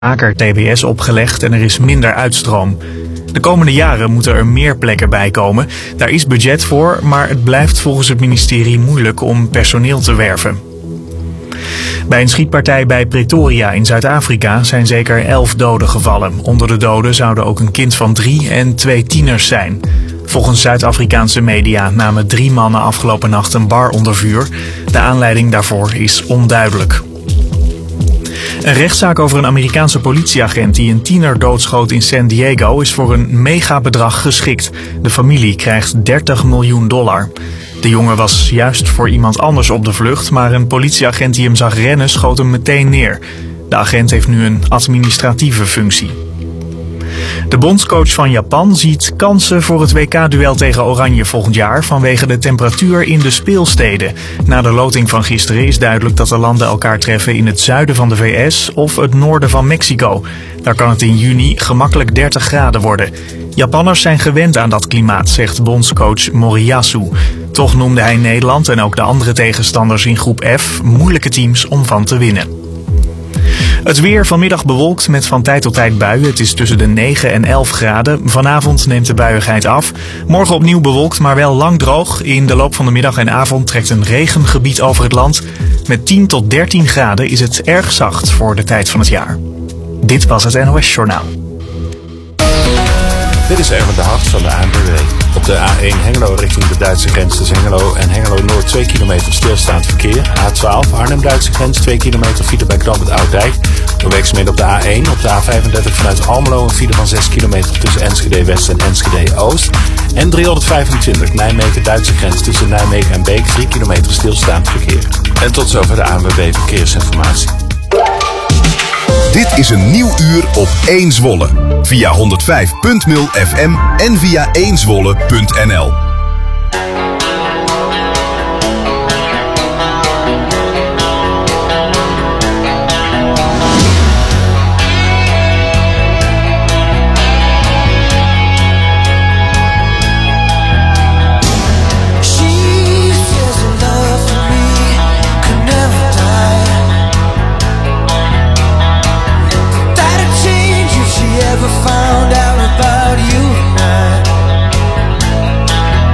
vaker TBS opgelegd en er is minder uitstroom. De komende jaren moeten er meer plekken bij komen. Daar is budget voor, maar het blijft volgens het ministerie moeilijk om personeel te werven. Bij een schietpartij bij Pretoria in Zuid-Afrika zijn zeker 11 doden gevallen. Onder de doden zouden ook een kind van 3 en 2 tieners zijn. Volgens Zuid-Afrikaanse media namen 3 mannen afgelopen nacht een bar onder vuur. De aanleiding daarvoor is onduidelijk. Een rechtszaak over een Amerikaanse politieagent die een tiener doodschoot in San Diego is voor een megabedrag geschikt. De familie krijgt $30 miljoen. De jongen was juist voor iemand anders op de vlucht, maar een politieagent die hem zag rennen schoot hem meteen neer. De agent heeft nu een administratieve functie. De bondscoach van Japan ziet kansen voor het WK-duel tegen Oranje volgend jaar vanwege de temperatuur in de speelsteden. Na de loting van gisteren is duidelijk dat de landen elkaar treffen in het zuiden van de VS of het noorden van Mexico. Daar kan het in juni gemakkelijk 30 graden worden. Japanners zijn gewend aan dat klimaat, zegt bondscoach Moriyasu. Toch noemde hij Nederland en ook de andere tegenstanders in groep F moeilijke teams om van te winnen. Het weer vanmiddag bewolkt met van tijd tot tijd buien. Het is tussen de 9 en 11 graden. Vanavond neemt de buiigheid af. Morgen opnieuw bewolkt, maar wel lang droog. In de loop van de middag en avond trekt een regengebied over het land. Met 10 tot 13 graden is het erg zacht voor de tijd van het jaar. Dit was het NOS Journaal. Dit is Erwin de Hart van de ANWB. Op de A1 Hengelo richting de Duitse grens tussen Hengelo en Hengelo-Noord 2 kilometer stilstaand verkeer. A12 Arnhem-Duitse grens 2 kilometer file bij knooppunt Oud-Dijk. Door werkzaamheden op de A1 op de A35 vanuit Almelo een file van 6 kilometer tussen Enschede-West en Enschede-Oost. En 325 Nijmegen-Duitse grens tussen Nijmegen en Beek 3 kilometer stilstaand verkeer. En tot zover de ANWB Verkeersinformatie. Dit is een nieuw uur op 1 Zwolle. Via 105.0 FM en via 1zwolle.nl. Found out about you and I.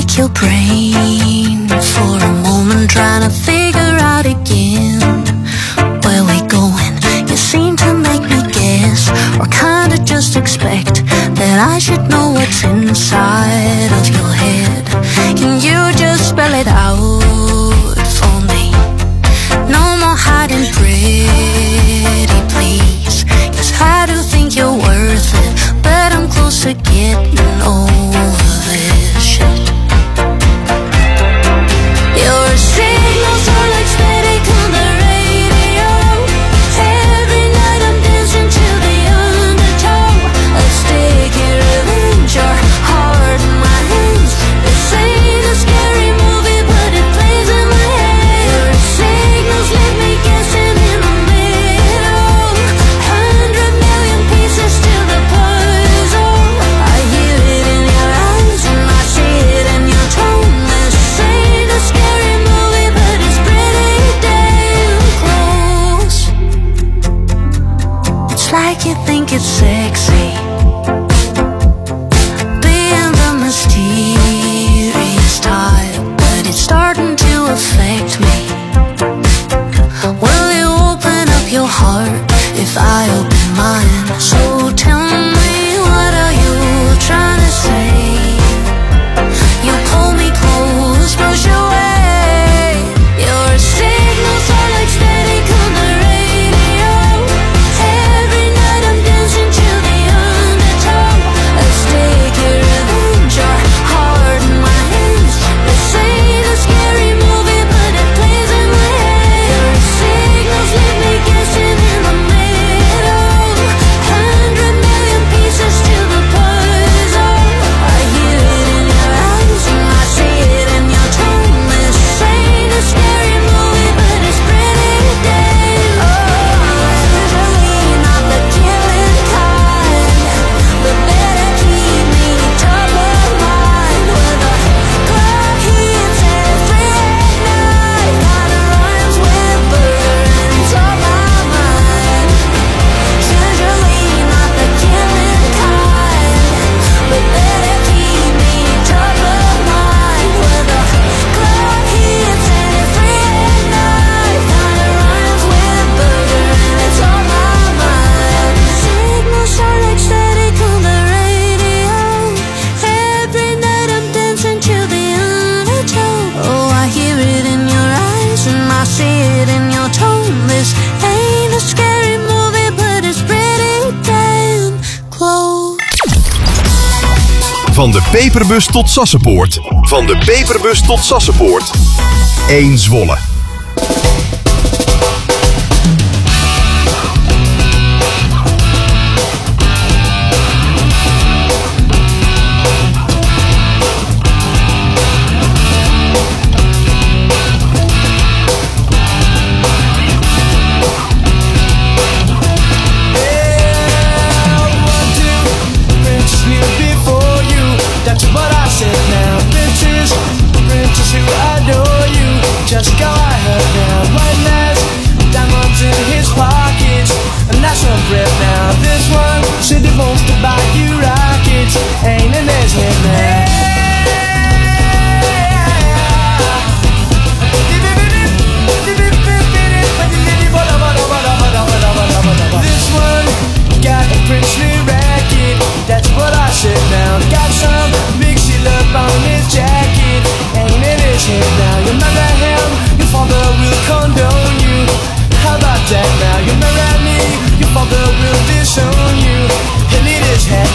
rack your brain for a moment, trying to figure out again where we going. You seem to make me guess, or kinda just expect that I should know what's inside of your head. Can you just spell it out for me? No more hiding, pretty please, 'cause I do think you're worth it, but I'm close to getting over this shit. Your signals are like static on the radio. Every night I'm dancing to the undertow. Let's take it, revenge, your heart in my hands. This ain't a scary movie, but it plays in my head. Your signals leave me guessing in the middle. 100 million pieces to the puzzle. I hear it in your eyes and I see it in your tone. This ain't a scary movie, but it's pretty damn close. It's like you think it's sexy, being the mysterious type, but it's starting to affect me. Will you open up your heart if I open mine? So tell me, what are you trying to say? You pull me close, push away. Your signals are like static on the radio. Every night I'm dancing to the undertow. Let's take it, revenge, your heart in my hands. This ain't a scary movie, but it plays in my head. Your signals leave me guessing in the middle. 100 million pieces to the puzzle. I hear it in your eyes and I see it in your tone. This ain't a scary movie, but it's pretty damn. Usually not the killing kind, but better keep me top of mind. When the clock hits every night, kinda rhymes with burns on my mind. Usually not the killing kind, but better keep me top of mind. When the clock hits every night, kinda rhymes with burns on my mind. Signals are like static on the radio. Every night I'm dancing to the undertow. Oh, I hear it in your eyes and I see it in your tone. This ain't a scary movie, but it's pretty damn close. Van de Peperbus tot Sassenpoort. Van de Peperbus tot Sassenpoort. 1 Zwolle. That's what I said now. Bitches, who adore you. Just go ahead now. White lads, diamonds in his pockets, and that's on breath now. This one said he wants to buy you rockets. Ain't in his head now. This one got a princely racket. That's what I said now. Got some mixy love on his jacket. Ain't in his head now. You marry him, your father will condone you. How about that now? You marry me, your father will disown you. He'll eat his head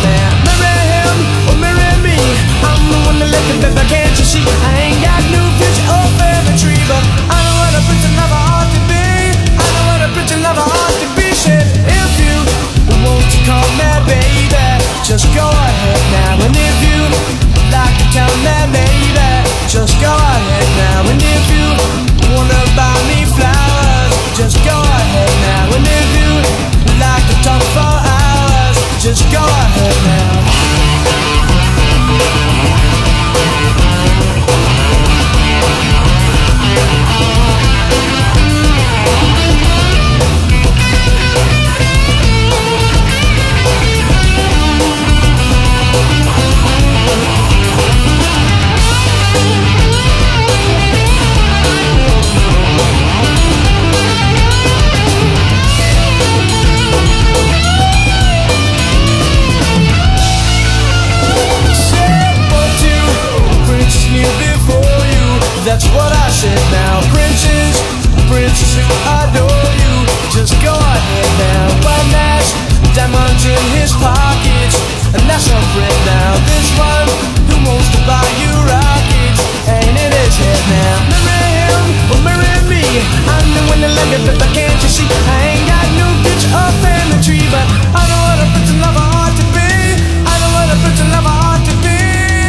and that's a friend now. This one who wants to buy you rockets ain't in his head now. Marry him or marry me, I'm the one that love you, but can't you see? I ain't got no picture or family tree, but I know what a Prince lover ought to be. I know what a Prince lover ought to be.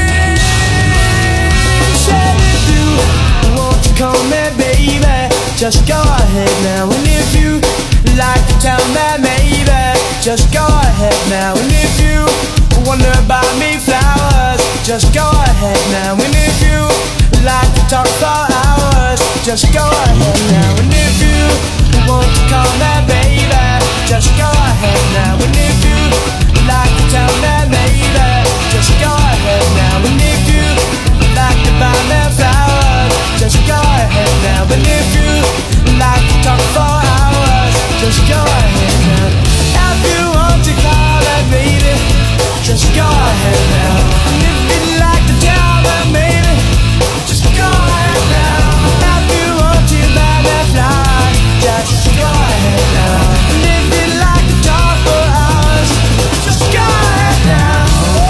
Said if you want to call me baby, just go ahead now. And if you like to tell me maybe, just go ahead now. And if you wonder about me flowers, just go ahead now. And if you like to talk for hours, just go ahead now. And if you want to call me baby, just go ahead now. And if you like to tell me maybe, just go ahead now. And if you like to buy me flowers, just go ahead now. And if you like to talk for hours, just go ahead now. If you want to call me baby, just go ahead now. And if you like to tell me maybe, just go ahead now. If you want to buy me flowers, just go ahead now. And if you like to talk for hours, just go ahead now.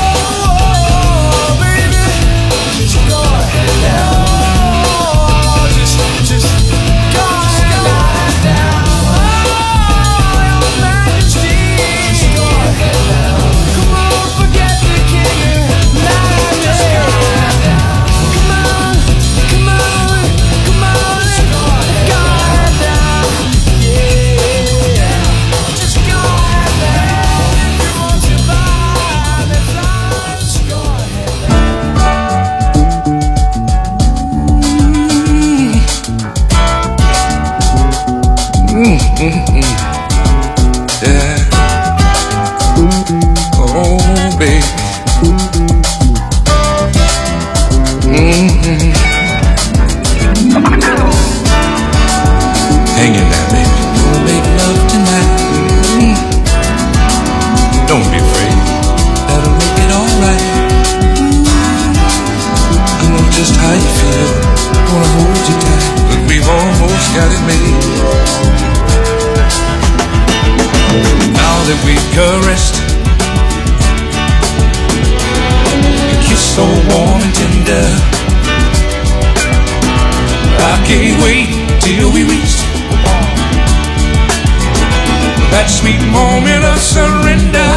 Oh, baby, just go ahead now. Just go ahead now. Oh, your Majesty, just go ahead now. Come on, forget the king and just go ahead now. Come on, come on, come on, go ahead now. Yeah, just go ahead now. If you want to buy me flowers, go ahead now. Yeah. Oh, baby. Hang in there, baby. We'll make love tonight. Don't be afraid. That'll make it alright. I know just how you feel. Gonna hold you tight. But we've almost got it made. Now that we've caressed, a kiss so warm and tender, I can't wait till we reach that sweet moment of surrender.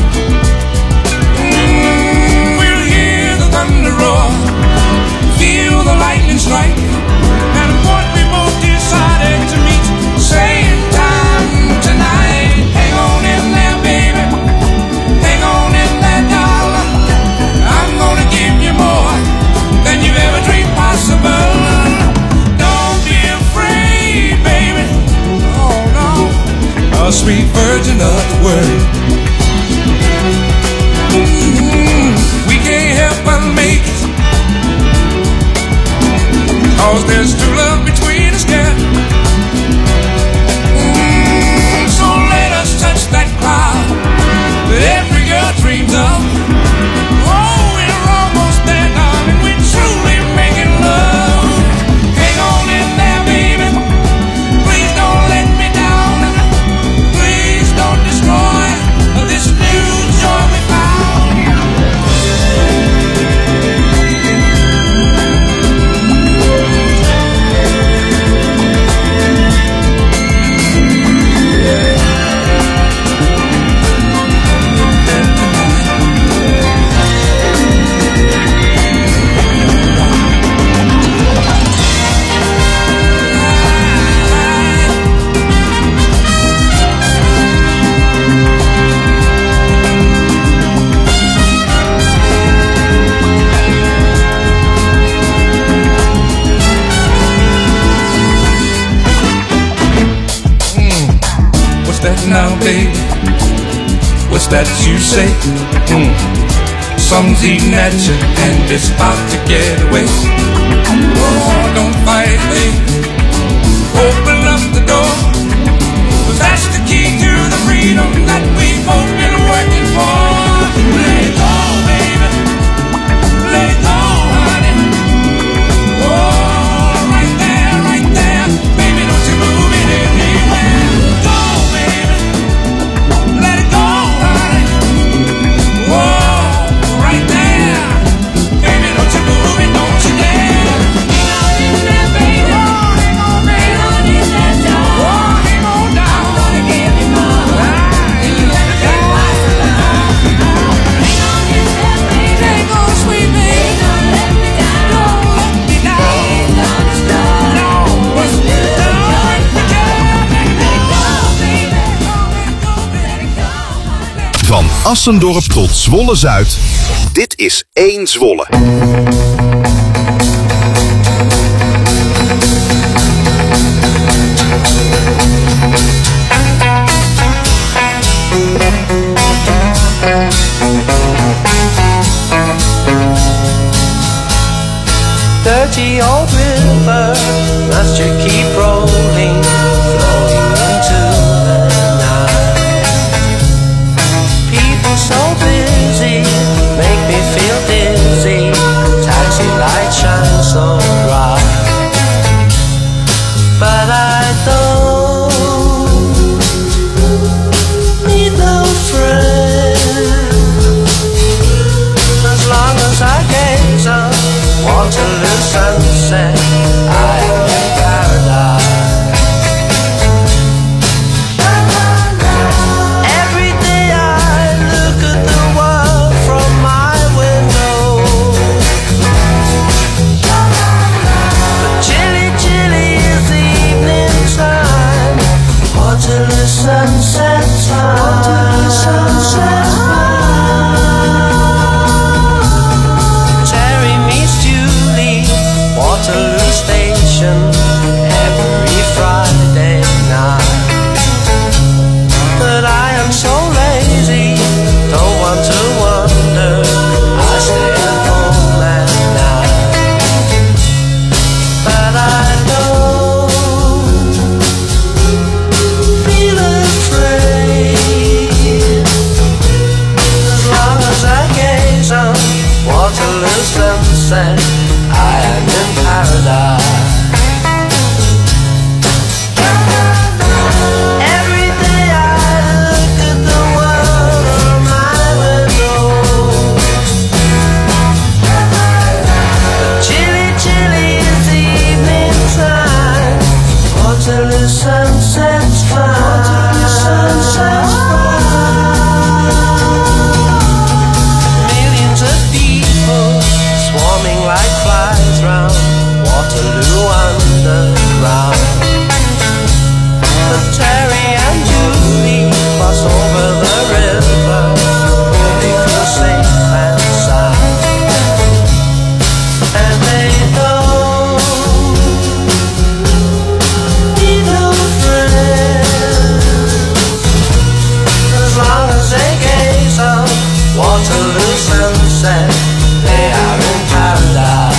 We'll hear the thunder roar, feel the lightning strike, and what we both decided to meet, same time tonight. Hang on in there, baby. Hang on in there, darling. I'm gonna give you more than you've ever dreamed possible. Don't be afraid, baby. Oh no, a sweet virgin of the word. We can't help but make it, 'cause there's true love between us, girl. So let us touch that cloud that every girl dreams of. Oh, we're almost there, darling. We're truly making love. Hang on in there, baby. Please don't let me down. Please don't destroy this new joy we found. Now, baby, what's that you say? Something's eating at you and it's about to get away. Oh, don't fight, baby. Open up the door, 'cause that's the key to the freedom that we've both been working for. Let it go, baby. Let it go, honey. Oh, right there, baby, don't you move it anywhere. Go, baby. Let it go, honey. Whoa. Van Assendorp tot Zwolle-Zuid. Dit is 1 Zwolle. Dirty old river, must you keep rolling, flowing into the night? People so busy, make me feel dizzy, taxi lights shine so bright. But I don't need no friend, as long as I gaze up Waterloo sunset, I am in paradise. Every day I look at the world from my window, but chilly, chilly is the evening time. Waterloo sunset time. Waterloo sunset time. Waterloo Station every Friday night. But I am so lazy, don't want to wander, I stay at home at night. But I don't feel afraid, as long as I gaze on Waterloo sunset, I am in paradise. Every day I look at the world from my window, but chilly, chilly is the evening time. Waterloo sunset's fine. Waterloo sunset's fine. Millions of people swarming like flies round Waterloo underground. But Terry and Julie cross over the river, where they feel safe and sound. And they don't need no friends, as long as they gaze on Waterloo sunset, they are in paradise.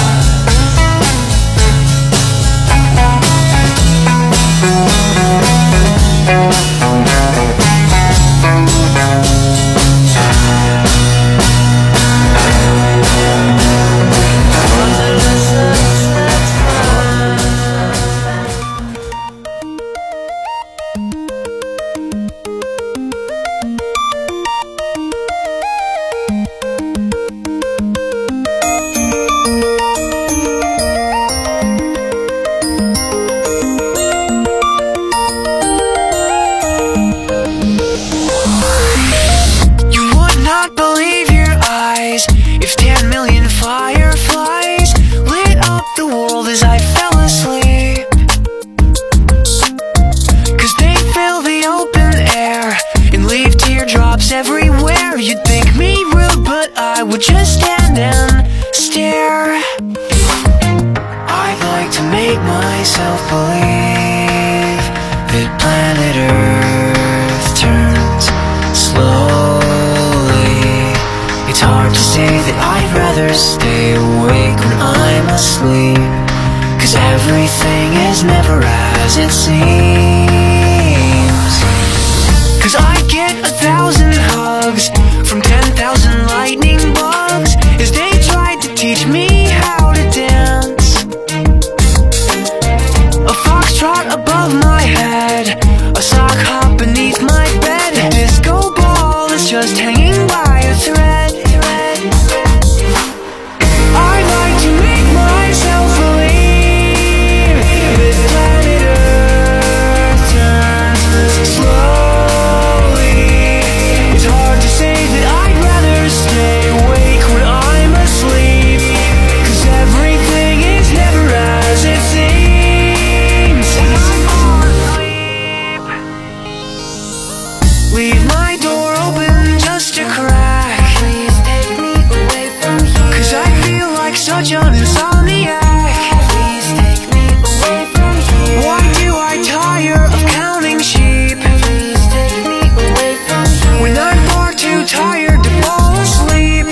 Leave my door open just such an insomniac. Please take me away from here. Why do I tire of counting sheep? Please take me away from here. When I'm far too tired to fall asleep.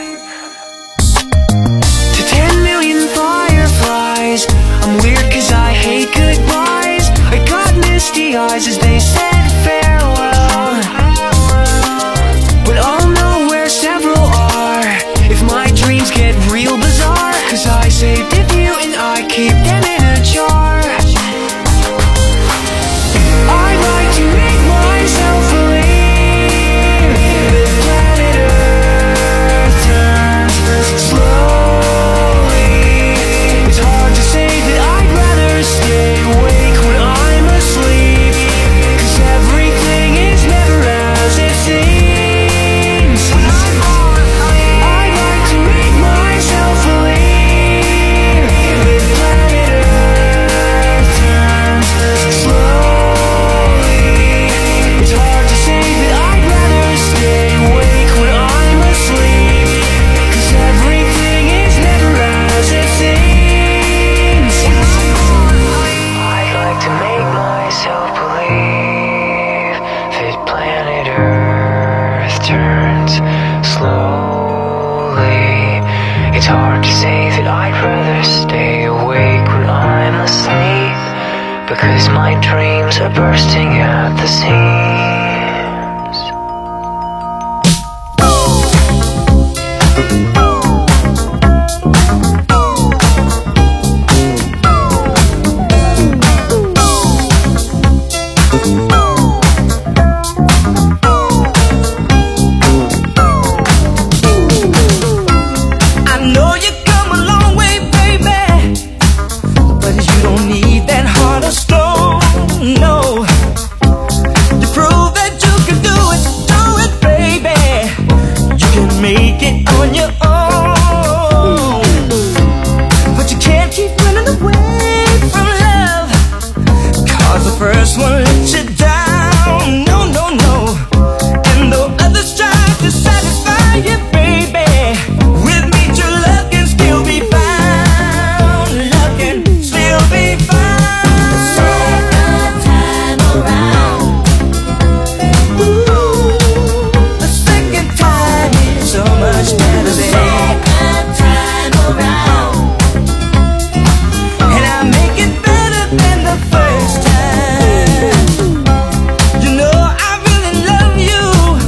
To 10 million fireflies, I'm weird cause I hate goodbyes. I got misty eyes as they said farewell, but I'll know where several are if my dreams get real bizarre. Cause I saved a few and I keep them in a jar. I like to make myself believe that planet Earth turns slowly. It's hard to say that I'd rather stay awake when I'm asleep, cause everything is never as it seems. I'd like to make myself believe that planet Earth turns slowly. It's hard to say that I'd rather stay awake when I'm asleep, cause everything is never as it seems. I'd like to make myself believe that planet Earth turns slowly. It's hard to say that I'd rather stay awake when I'm asleep, because my dreams are bursting at the seams. I know you come a long way, baby, but you don't need that heart of stone, no. You prove that you can do it, baby. You can make it on your own, but you can't keep running away from love, cause the first one let you down, no, no, no. And though others try to satisfy you, baby, with me true love can still be found. Love can still be found. Second time around. Ooh, the second time is so much better than second time around. And I make it better than the first time. You know I really love you,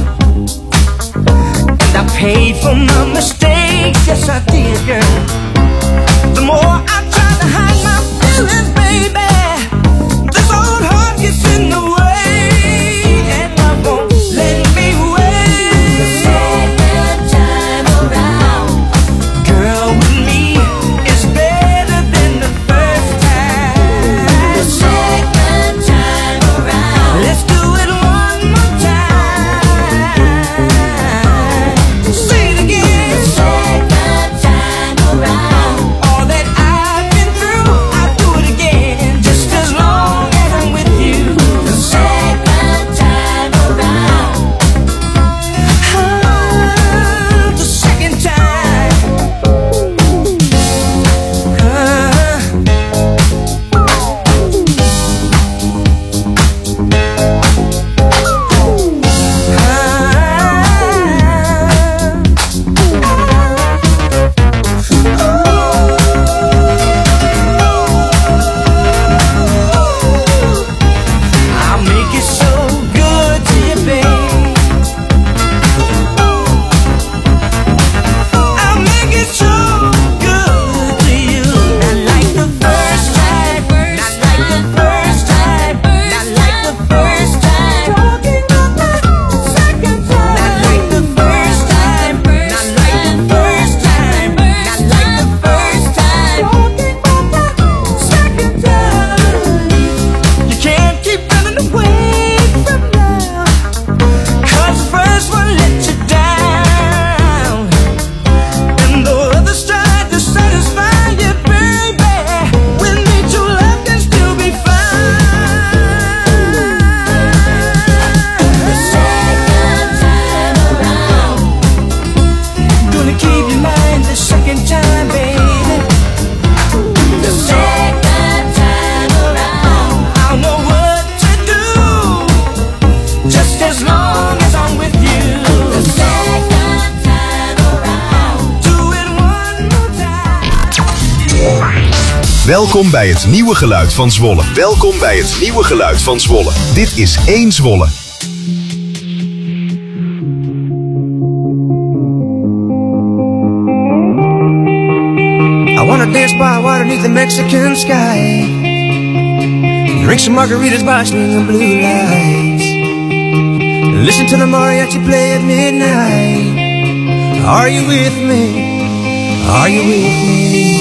and I paid for my mistakes, yes I did, girl. The more I try to hide my feelings, baby, this old heart gets in the way, and I won't let me wait. The second time around, girl, with me is better than the first time. The second time around, let's do it one more time. Say it again. The second time around, all that I Welkom bij het nieuwe geluid van Zwolle. Welkom bij het nieuwe geluid van Zwolle. Dit is 1 Zwolle. I wanna dance by water beneath the Mexican sky. Drink some margaritas by swinging blue lights. Listen to the mariachi play at midnight. Are you with me? Are you with me?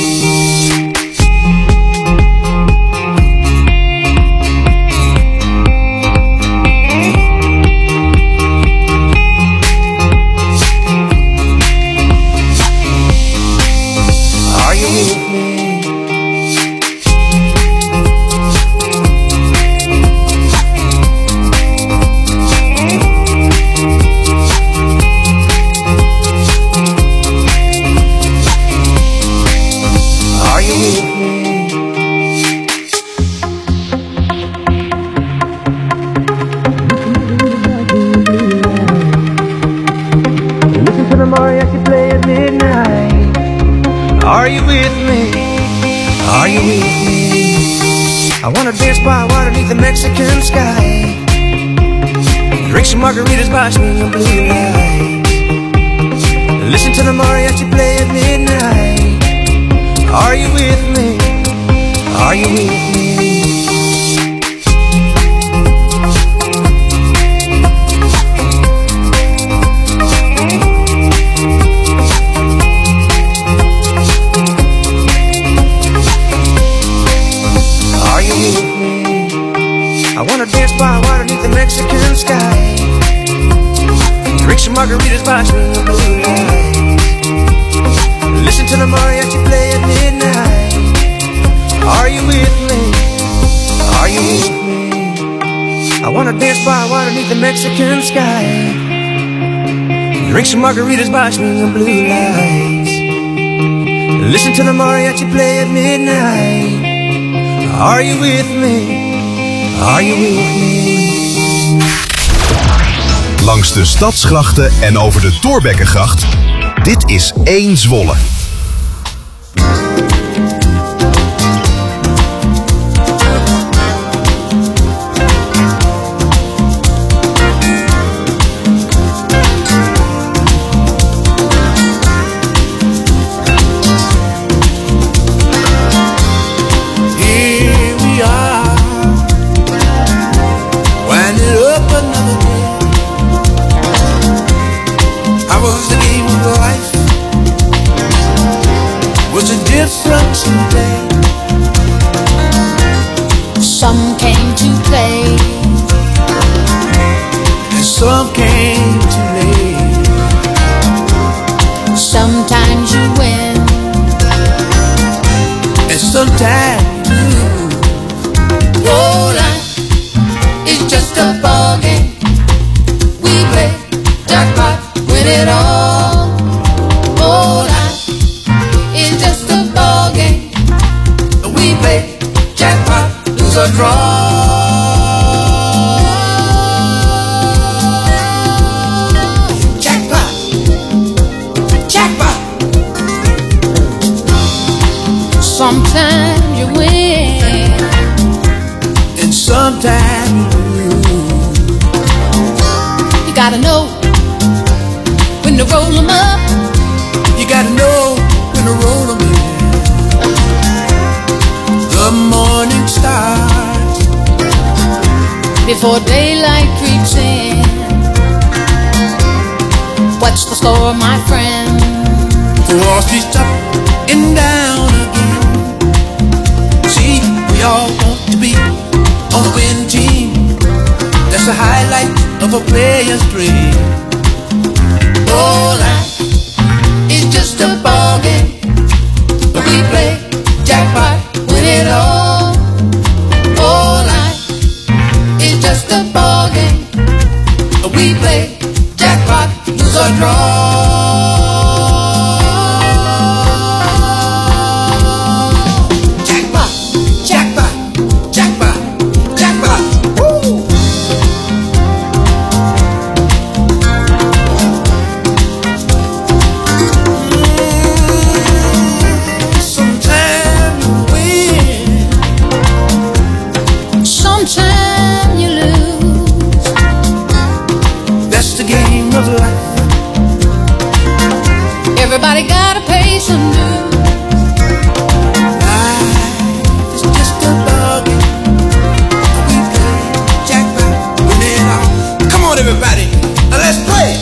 Mexican sky. Drink some margaritas by swinging blue lights. Listen to the mariachi play at midnight. Are you with me? Are you with me? Mexican sky. Drink some margaritas by swinging blue lights. Listen to the mariachi play at midnight. Are you with me? Are you with me? I wanna dance by water beneath the Mexican sky. Drink some margaritas by swinging blue lights. Listen to the mariachi play at midnight. Are you with me? Are you with me? Langs de stadsgrachten en over de Thorbeckengracht. Dit is 1 Zwolle. Some came to play, and some came too late. Sometimes you win, and sometimes you lose. Oh, life is just a ball game. We play jackpot, win it all. Oh, life is just a ball game. We play jackpot, lose or draw. Jackpot, jackpot. Sometimes you win, and sometimes you lose. you gotta know when to roll 'em up. You gotta know when to roll 'em in. The morning starts before daylight creeps in. What's the score, my friend? For Wall Street's up and down again. See, we all want to be on the winning team. That's the highlight of a player's dream. Oh, life is just a ball game, but we play jackpot, win it all. Oh, life is just a ball game, but we play jackpot, lose or draw. Jackpot, jackpot, jackpot, jackpot. Woo! Sometimes you win, of life. Everybody gotta pay some dues. Life is just a bargain. We play jackpot, win it all. Come on, everybody, now let's play.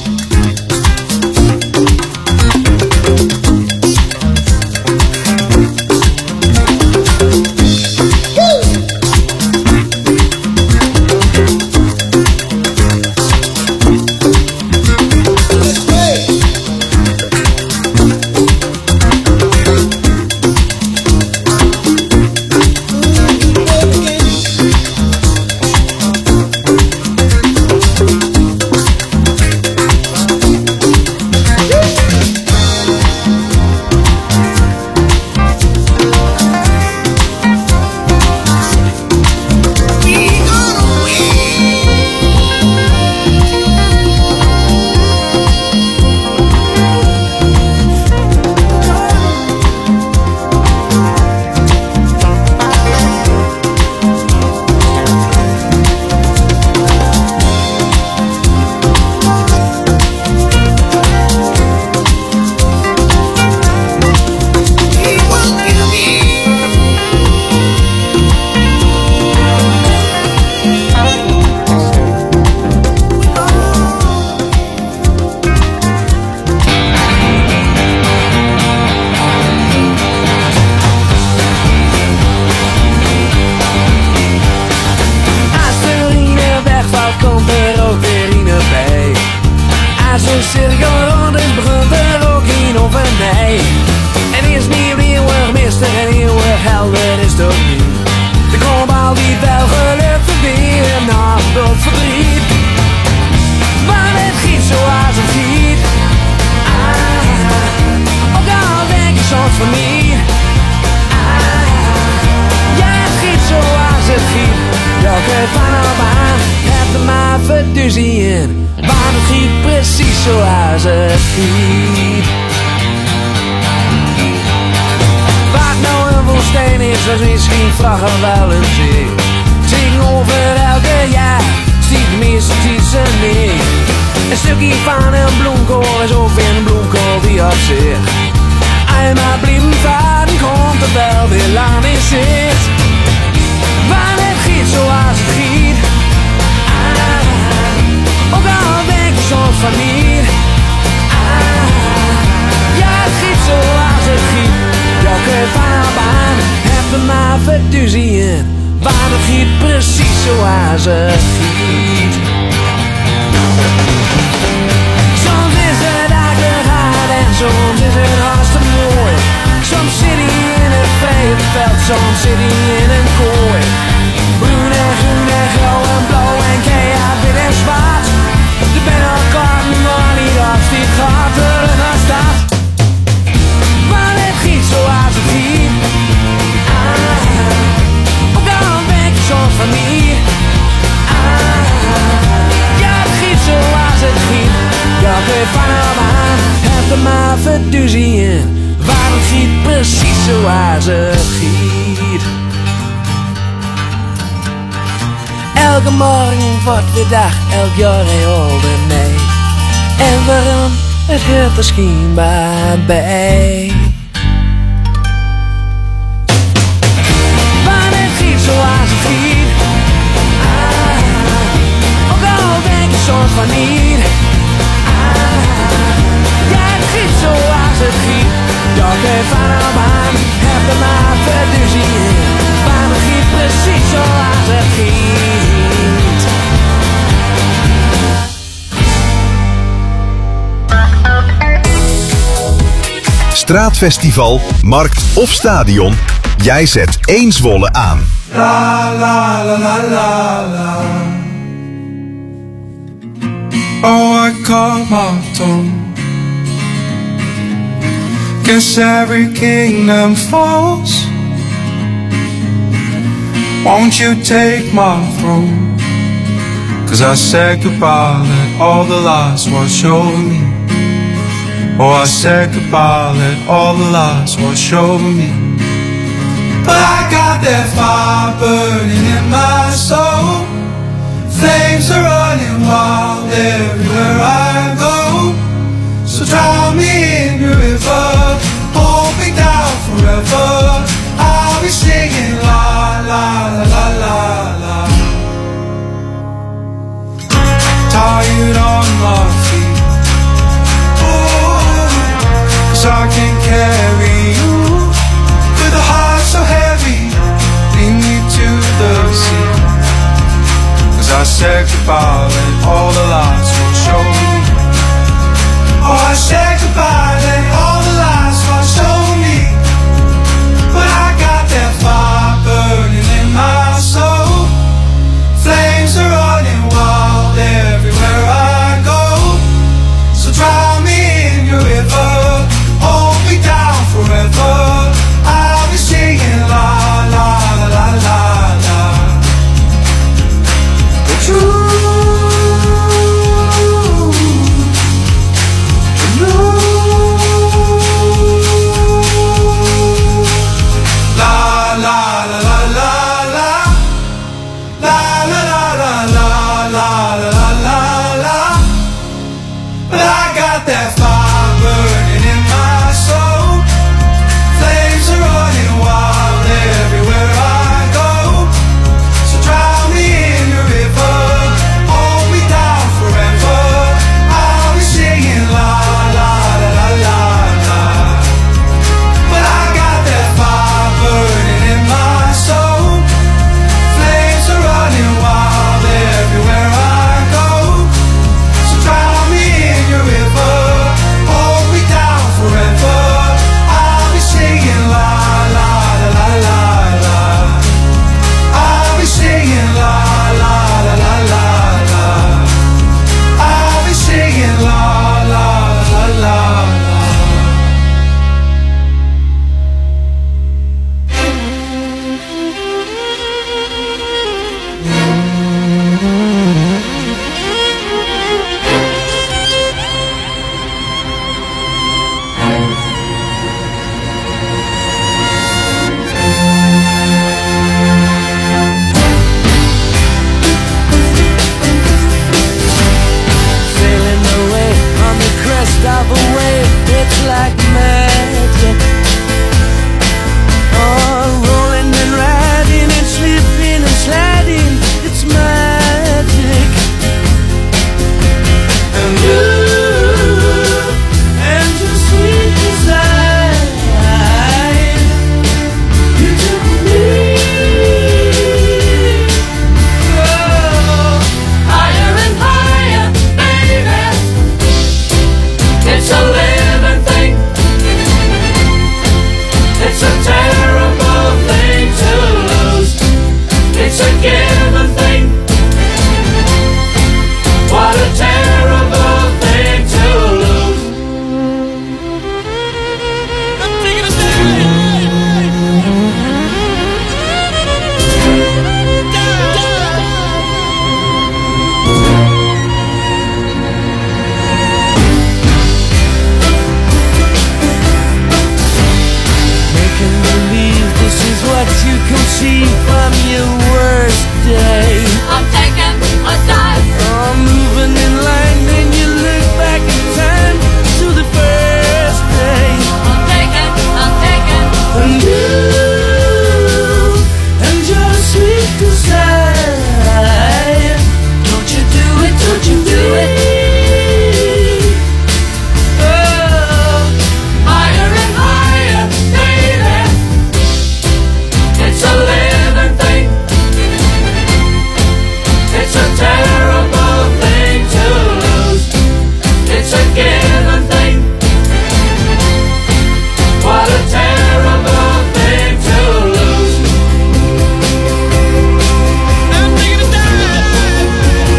Elke morgen wordt de dag, elk jaar heel de mee. En waarom, het hoort er schijnbaar bij. Maar het giet zoals het giet. Ook al denk je soms van niet. Ja, het giet zoals het giet. Ja, ik van hem aan, heb de maat dus hier. Maar het giet precies zoals het giet. Straatfestival, markt of stadion, jij zet één Zwolle aan. La la la la la la. Oh, I caught my tongue. 'Cause every kingdom falls. Won't you take my throne? 'Cause I said goodbye, let all the lies wash over me. Oh, I said goodbye, let all the lies wash over me. But I got that fire burning in my soul. Flames are running wild everywhere I go. So drown me in your river, hold me down forever. I'll be singing la la la la la la. Tired on my feet, oh, 'cause I can't carry you with a heart so heavy. Lead me to the sea, 'cause I said goodbye and all the lights will show me. Oh, I said goodbye and all the lights will show me. But I got that fire burning in my soul. Flames are running wild everywhere I go. So drown me in your river, hold me down forever. I'll be singing la la la la la la. But you, la la la la la la, la la la la la la la la la. But I got that fire burning in my soul. Flames are running wild everywhere I go. So drown me in your river, hold me down forever. I'll be singing la la la la la la. But I got that fire burning in my soul. Flames are running wild everywhere I go. So drown me in your river, hold me down forever. I'll be singing la la la la la la. I'll be singing la la la la la la. I'll be singing la la la la la. Sailing away on the crest of a wave, it's like magic. Oh, rolling and riding and slipping and sliding, it's magic. And you, and your sweet desire, you took me, oh, Higher and higher, baby. It's a living thing. It's a terrible thing to lose. It's a given thing. What a terrible thing to lose. I'm taking a making believe this is what you can see from your worst day. I'm taking a dive. Oh, moving in line, then you look back in time to the first day. I'm taking. And you, and your sweet desire, Don't you do it, don't you do it. oh, Higher and higher, baby. It's a living thing. It's a terrible thing to lose. It's a given thing. What a terrible thing to lose. I'm taking a dive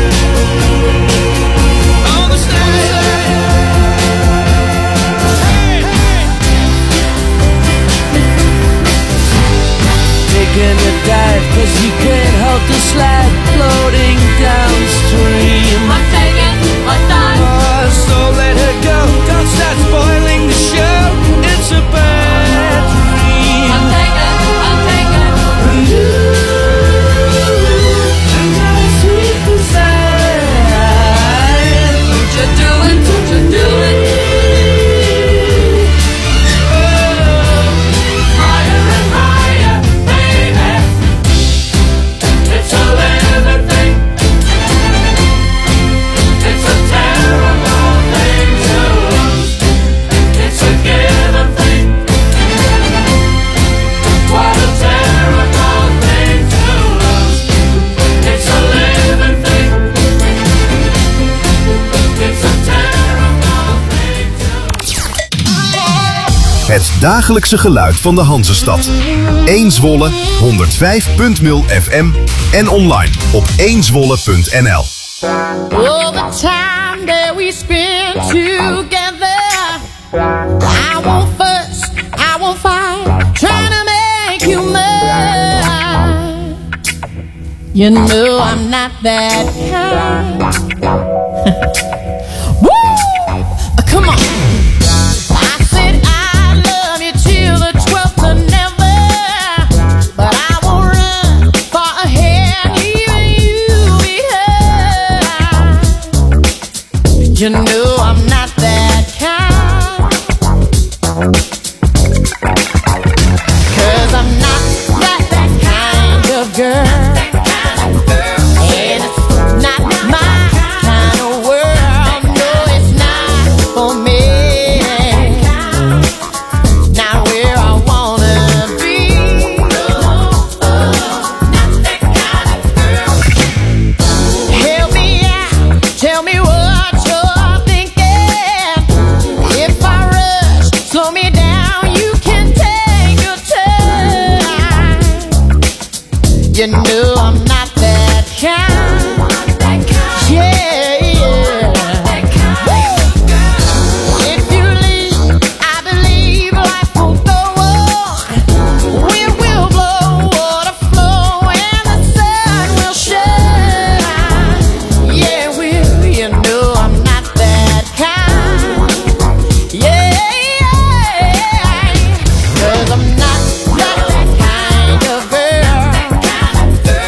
on the side. taking a dive 'cause you can't hold the slide floating downstream. I'm taking a dive. Oh, so let her go. Het dagelijkse geluid van de Hanzestad. 1 Zwolle, 105.0 FM en online op 1zwolle.nl. All the time that we spend together, I won't fuss, I won't fight, trying to make you mine. You know I'm not that kind. Woo! Come on. I said I love you till the 12th of never, but I won't run far ahead, leaving you behind. You know I'm not that kind, 'cause I'm not that kind of girl. You know I'm not that kind. Yeah, yeah. If you leave, I believe life will go on. Wind will blow, water flow, and the sun will shine. Yeah, will. You know I'm not that kind. Yeah, yeah. 'Cause I'm not that kind of girl.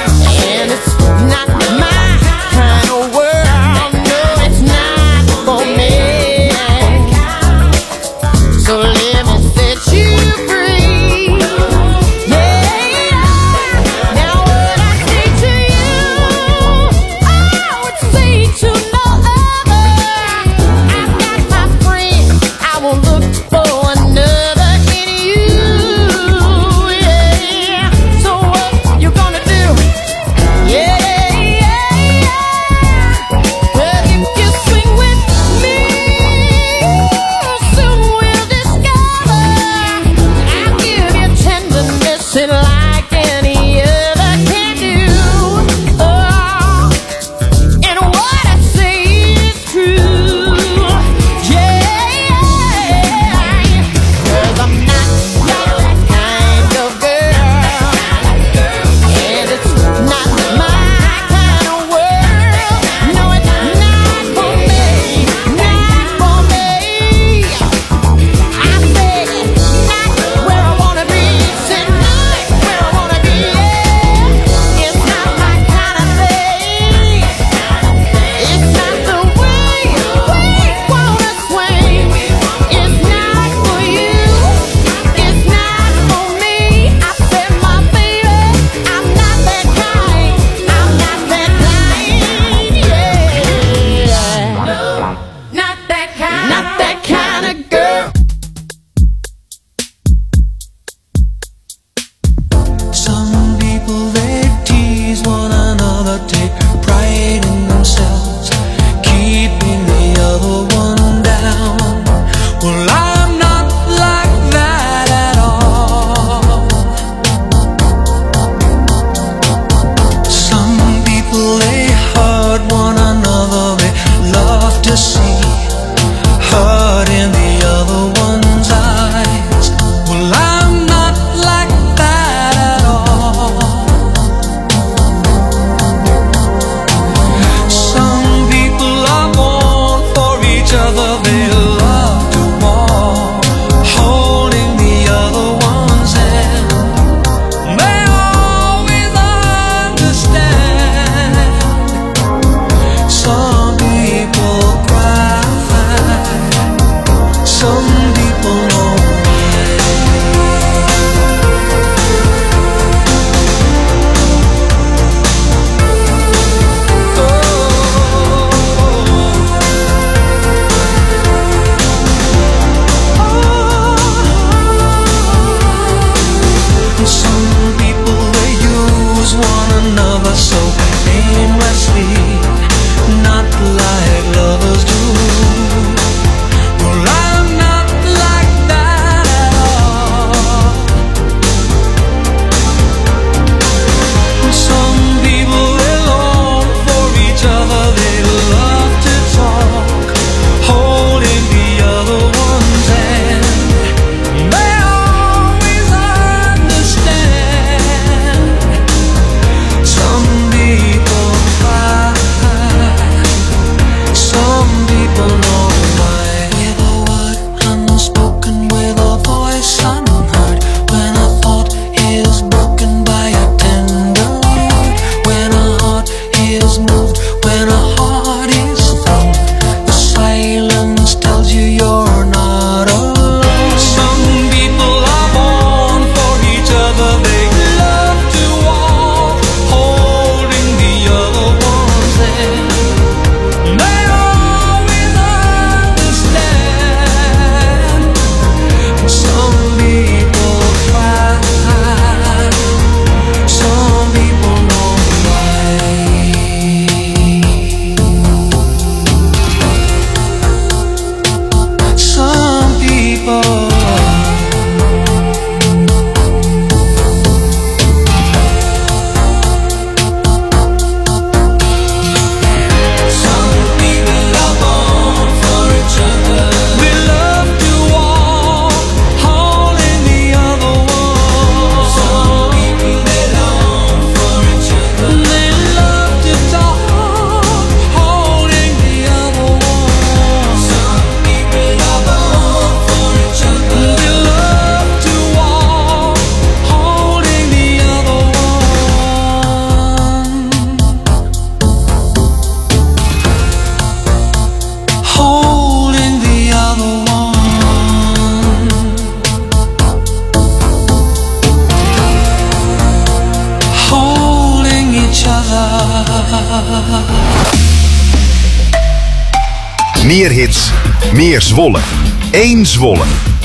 Meer hits, meer Zwolle. 1 Zwolle.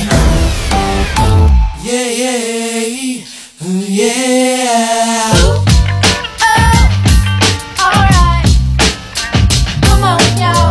Yeah, yeah, yeah. Alright. Come on, y'all.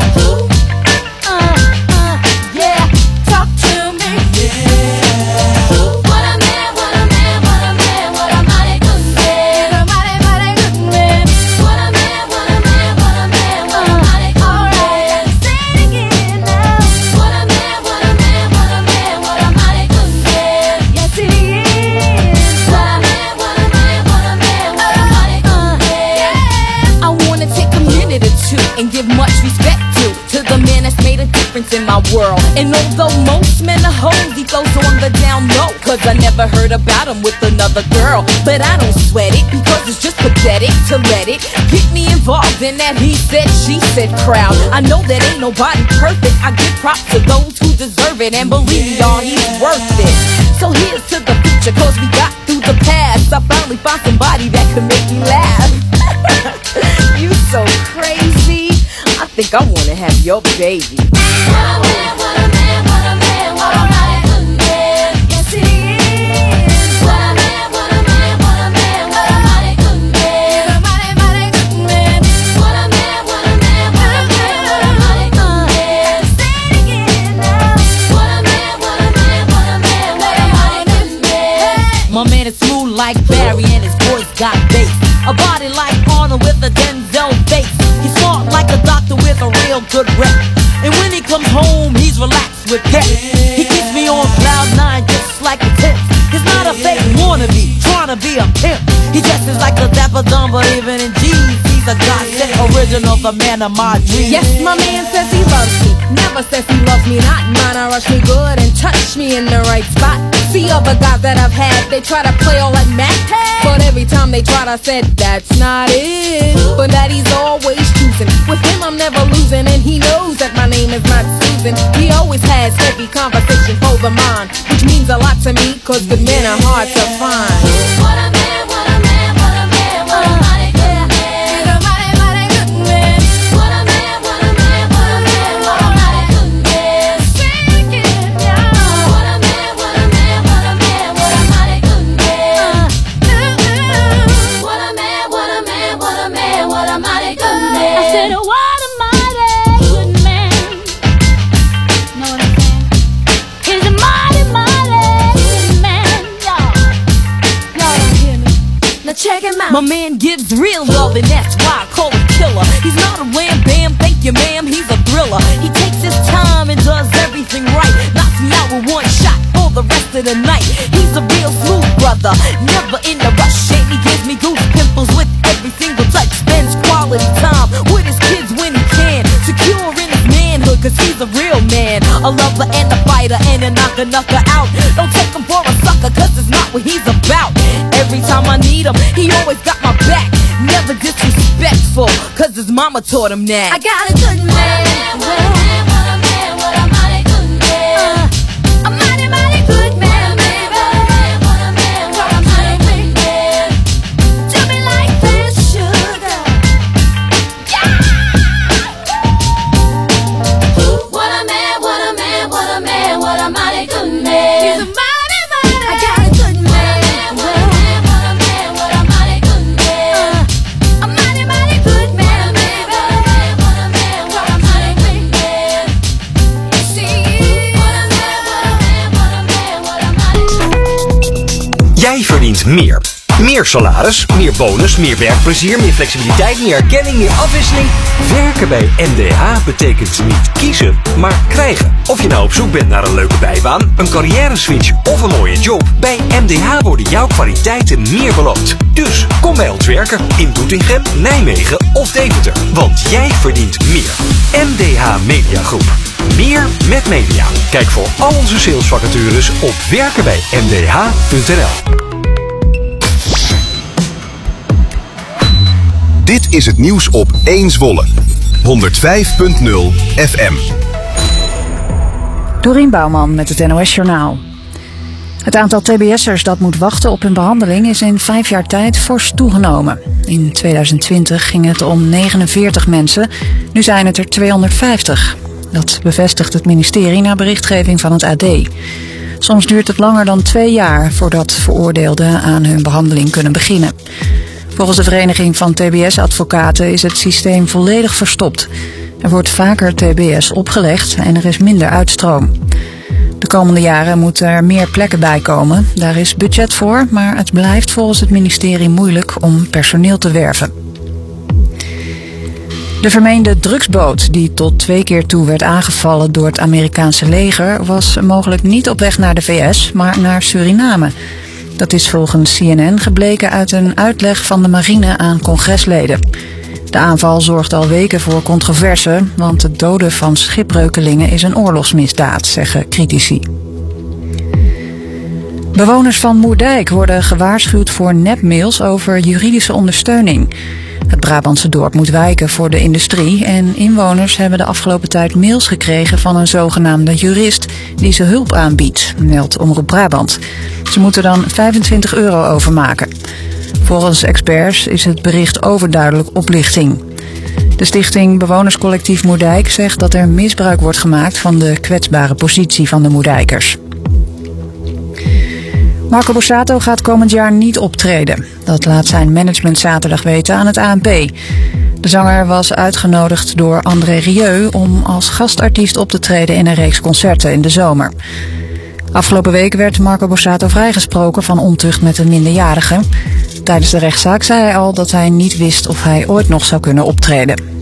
Yeah. Talk to me. Yeah. What a man, what a man, what a man, what a mighty good man. A mighty, mighty good man. What a man, what a man, what a man, what a mighty good man. Alright, say it again now. What a man, what a man, what a man, what a mighty good man. Yes, he is. What a man, what a man, what a man, what a mighty good man. I wanna take a minute or two and give much respect to the man that's made a difference in my world. And although most men are hoes, he goes on the down low, cause I never heard about him with another girl. But I don't sweat it, because it's just pathetic to let it get me involved in that he said, she said crowd. I know that ain't nobody perfect, I give props to those who deserve it, and believe me, y'all, he's worth it. So here's to the future, cause we got through the past. I finally found somebody that could make me laugh. You so crazy, I think I wanna have your baby. What a man, what a man, what a man, what a mighty good man. Yes, he is. What a man, what a man, what a man, what a mighty good man. A mighty, mighty good man. What a man, what a man, what a man, what a mighty good man. Say it again now. What a man, what a man, what a man, what a mighty good man. My man is smooth like Barry and his voice got bass. A body like Arnold with a Denzel face. He's smart like a doctor with a real good rep. And when he comes home, he's relaxed with pep. He keeps me on cloud 9 just like a tip. He's not a fake wannabe, trying to be a pimp. He dresses like a dapper dumb, but even in jeans, he's a godsend original, the man of my dreams. Yes, my man says he loves me, never says he loves me not. Mine, I rush me good and touch me in the right spot. See other guys that I've had, they try to play all like Mac. But every time they tried, I said, that's not it. But that he's always choosing. With him, I'm never losing, and he knows that my name is not Susan. He always has heavy conversation over mine, which means a lot to me, cause good men are hard to find. What a man, what a man, what a man, what a mighty good man. A mighty, mighty good man. What a man, what a man, what a man, what a mighty good man. Say it again now. What a man, what a man, what a man, what a mighty good man. What a man, what a man, what a man, what a mighty good man. I said, what a mighty good man. Know what I'm saying? He's a mighty, mighty good man, y'all. Y'all don't hear me. Now check him out. My man gives real love, and that's why I call him killer. He's not a wham bam, thank you ma'am, he's a thriller. He takes his time and does everything right. Knocks me out with one shot for the rest of the night. He's a real smooth brother, never in a rush. And he gives me goose pimples with every single touch. Spends quality time with his kids when he can. Secure in his manhood, cause he's a real man. A lover and a fighter and a knocker out. Don't take him for a sucker, cause it's not what he's about. Every time I need him, he always got my back. Never disrespectful, cause his mama taught him that. I got a good man. What a man, what a man, what a mighty good man. A mighty, mighty good man, baby. What a man, what a mighty good man. Do me like this, sugar. Yeah. What a man, what a man, what a man, what a mighty good man. He's a mighty, mighty. I got a good man. What a man, what a man, what a mighty good man. A mighty, mighty good man, baby. What a man, what a mighty good man. See, what a man, what a man, what a man, what a mighty. Jij verdient meer. Meer salaris, meer bonus, meer werkplezier, meer flexibiliteit, meer erkenning, meer afwisseling. Werken bij MDH betekent niet kiezen, maar krijgen. Of je nou op zoek bent naar een leuke bijbaan, een carrière-switch of een mooie job. Bij MDH worden jouw kwaliteiten meer beloond. Dus kom bij ons werken in Doetinchem, Nijmegen of Deventer. Want jij verdient meer. MDH Media Groep. Meer met media. Kijk voor al onze salesvacatures op werkenbijmdh.nl. Dit is het nieuws op 1 Zwolle. 105.0 FM. Dorien Bouwman met het NOS Journaal. Het aantal TBS'ers dat moet wachten op hun behandeling is in 5 jaar tijd fors toegenomen. In 2020 ging het om 49 mensen, nu zijn het er 250. Dat bevestigt het ministerie na berichtgeving van het AD. Soms duurt het langer dan 2 jaar voordat veroordeelden aan hun behandeling kunnen beginnen. Volgens de Vereniging van TBS-advocaten is het systeem volledig verstopt. Er wordt vaker TBS opgelegd en er is minder uitstroom. De komende jaren moeten er meer plekken bij komen. Daar is budget voor, maar het blijft volgens het ministerie moeilijk om personeel te werven. De vermeende drugsboot, die tot 2 keer toe werd aangevallen door het Amerikaanse leger, was mogelijk niet op weg naar de VS, maar naar Suriname. Dat is volgens CNN gebleken uit een uitleg van de marine aan congresleden. De aanval zorgt al weken voor controverse, want het doden van schipbreukelingen is een oorlogsmisdaad, zeggen critici. Bewoners van Moerdijk worden gewaarschuwd voor nepmails over juridische ondersteuning. Het Brabantse dorp moet wijken voor de industrie en inwoners hebben de afgelopen tijd mails gekregen van een zogenaamde jurist die ze hulp aanbiedt, meldt Omroep Brabant. Ze moeten dan €25 overmaken. Volgens experts is het bericht overduidelijk oplichting. De stichting Bewonerscollectief Moerdijk zegt dat er misbruik wordt gemaakt van de kwetsbare positie van de Moerdijkers. Marco Borsato gaat komend jaar niet optreden. Dat laat zijn management zaterdag weten aan het ANP. De zanger was uitgenodigd door André Rieu om als gastartiest op te treden in een reeks concerten in de zomer. Afgelopen week werd Marco Borsato vrijgesproken van ontucht met een minderjarige. Tijdens de rechtszaak zei hij al dat hij niet wist of hij ooit nog zou kunnen optreden.